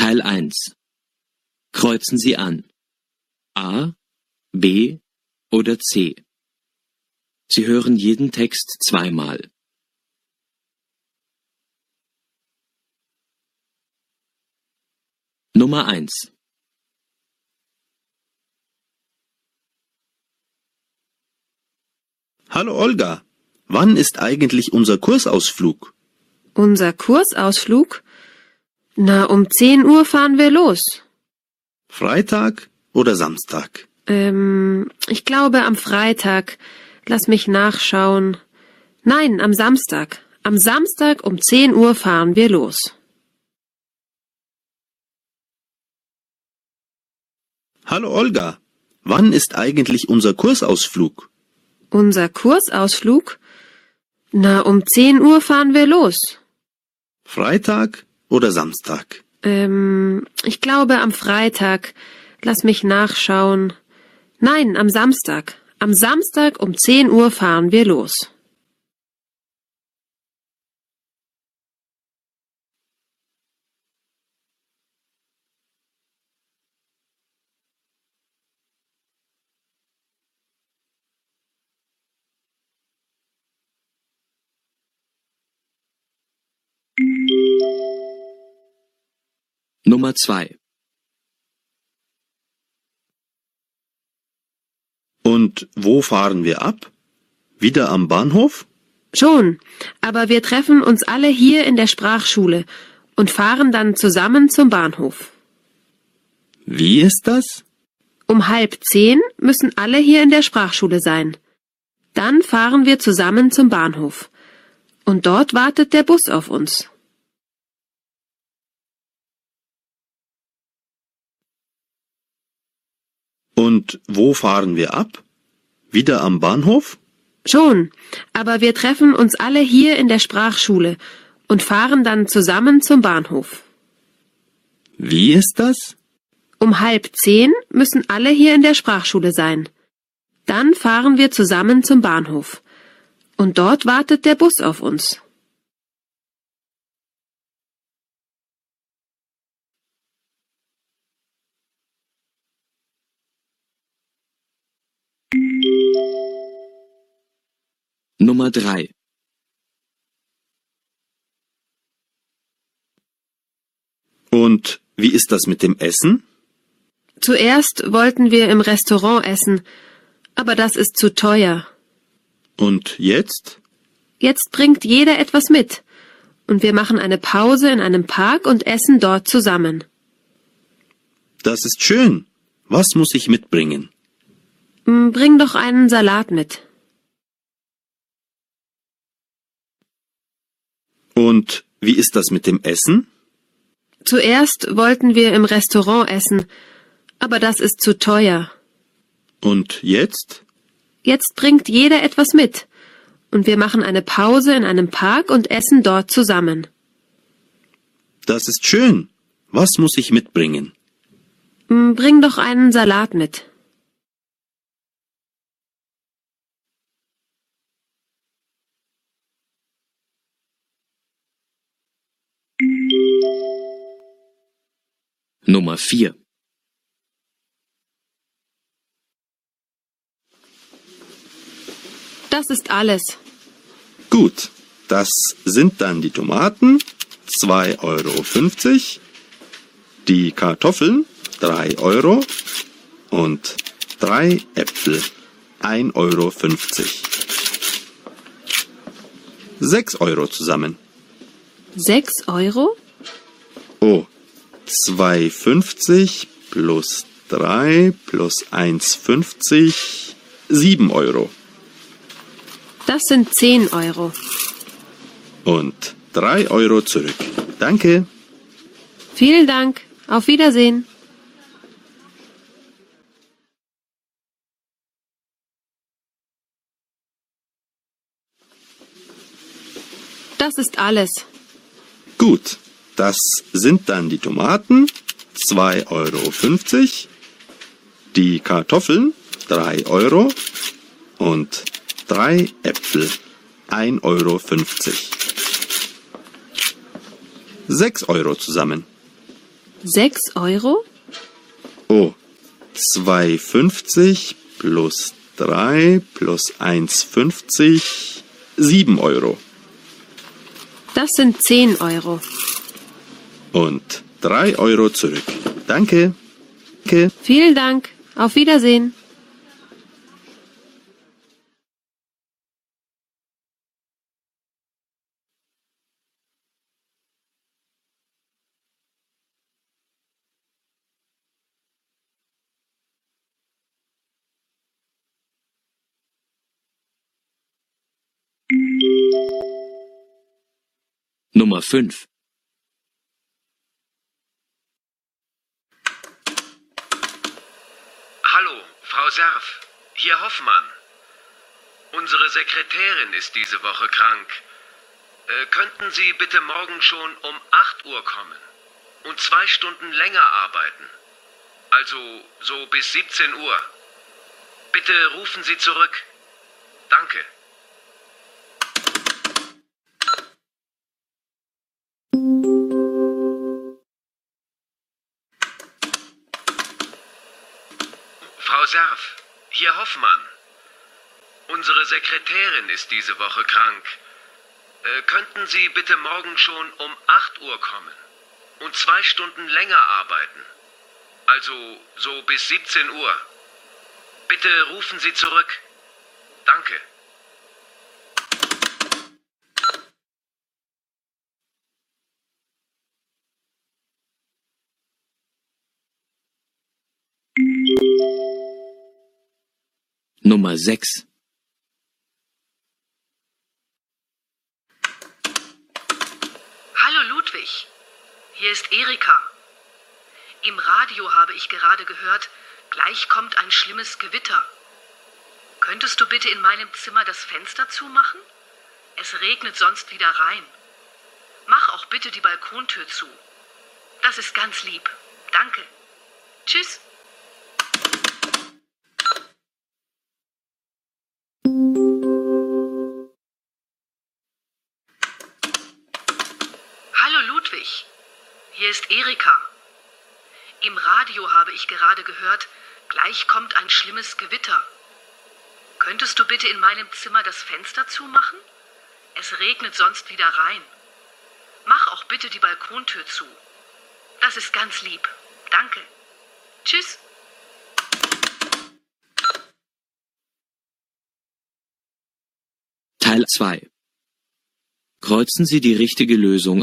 Teil 1. Kreuzen Sie an. A, B oder C. Sie hören jeden Text zweimal. Nummer 1. Hallo Olga, wann ist eigentlich unser Kursausflug? Unser Kursausflug? Na, um 10 Uhr fahren wir los. Freitag oder Samstag? Ich glaube am Freitag. Lass mich nachschauen. Nein, am Samstag. Am Samstag um 10 Uhr fahren wir los. Hallo Olga, wann ist eigentlich unser Kursausflug? Unser Kursausflug? Na, um 10 Uhr fahren wir los. Freitag oder Samstag? Ich glaube am Freitag. Lass mich nachschauen. Nein, am Samstag. Am Samstag um 10 Uhr fahren wir los. Nummer 2. Und wo fahren wir ab? Wieder am Bahnhof? Schon, aber wir treffen uns alle hier in der Sprachschule und fahren dann zusammen zum Bahnhof. Wie ist das? Um 9:30 müssen alle hier in der Sprachschule sein. Dann fahren wir zusammen zum Bahnhof. Und dort wartet der Bus auf uns. Und wo fahren wir ab? Wieder am Bahnhof? Schon, aber wir treffen uns alle hier in der Sprachschule und fahren dann zusammen zum Bahnhof. Wie ist das? Um 9:30 müssen alle hier in der Sprachschule sein. Dann fahren wir zusammen zum Bahnhof. Und dort wartet der Bus auf uns. Nummer 3. Und wie ist das mit dem Essen? Zuerst wollten wir im Restaurant essen, aber das ist zu teuer. Und jetzt? Jetzt bringt jeder etwas mit. Und wir machen eine Pause in einem Park und essen dort zusammen. Das ist schön. Was muss ich mitbringen? Bring doch einen Salat mit. Und wie ist das mit dem Essen? Zuerst wollten wir im Restaurant essen, aber das ist zu teuer. Und jetzt? Jetzt bringt jeder etwas mit. Und wir machen eine Pause in einem Park und essen dort zusammen. Das ist schön. Was muss ich mitbringen? Bring doch einen Salat mit. Nummer 4. Das ist alles. Gut, das sind dann die Tomaten, 2,50 €, die Kartoffeln, 3 € und 3 Äpfel, 1,50 €. 6 € zusammen. 6 €? Oh, 2,50 plus 3 plus 1,50, 7 €. Das sind 10 €. Und 3 € zurück. Danke. Vielen Dank. Auf Wiedersehen. Das ist alles. Gut, das sind dann die Tomaten, 2,50 €, die Kartoffeln, 3 € und 3 Äpfel, 1,50 €. 6 € zusammen. 6 Euro? Oh, 2,50 plus 3 plus 1,50, 7 Euro. Das sind 10 Euro. Und 3 Euro zurück. Danke. Danke. Vielen Dank. Auf Wiedersehen. Nummer 5. Hallo, Frau Serf. Hier Hoffmann. Unsere Sekretärin ist diese Woche krank. Könnten Sie bitte morgen schon um 8 Uhr kommen und 2 Stunden länger arbeiten? Also so bis 17 Uhr. Bitte rufen Sie zurück. Danke. Frau Serf, hier Hoffmann. Unsere Sekretärin ist diese Woche krank. Könnten Sie bitte morgen schon um 8 Uhr kommen und 2 Stunden länger arbeiten? Also so bis 17 Uhr. Bitte rufen Sie zurück. Danke. Nummer 6. Hallo Ludwig, hier ist Erika. Im Radio habe ich gerade gehört, gleich kommt ein schlimmes Gewitter. Könntest du bitte in meinem Zimmer das Fenster zumachen? Es regnet sonst wieder rein. Mach auch bitte die Balkontür zu. Das ist ganz lieb. Danke. Tschüss. Hallo Ludwig, hier ist Erika. Im Radio habe ich gerade gehört, gleich kommt ein schlimmes Gewitter. Könntest du bitte in meinem Zimmer das Fenster zumachen? Es regnet sonst wieder rein. Mach auch bitte die Balkontür zu. Das ist ganz lieb. Danke. Tschüss. Teil 2. Kreuzen Sie die richtige Lösung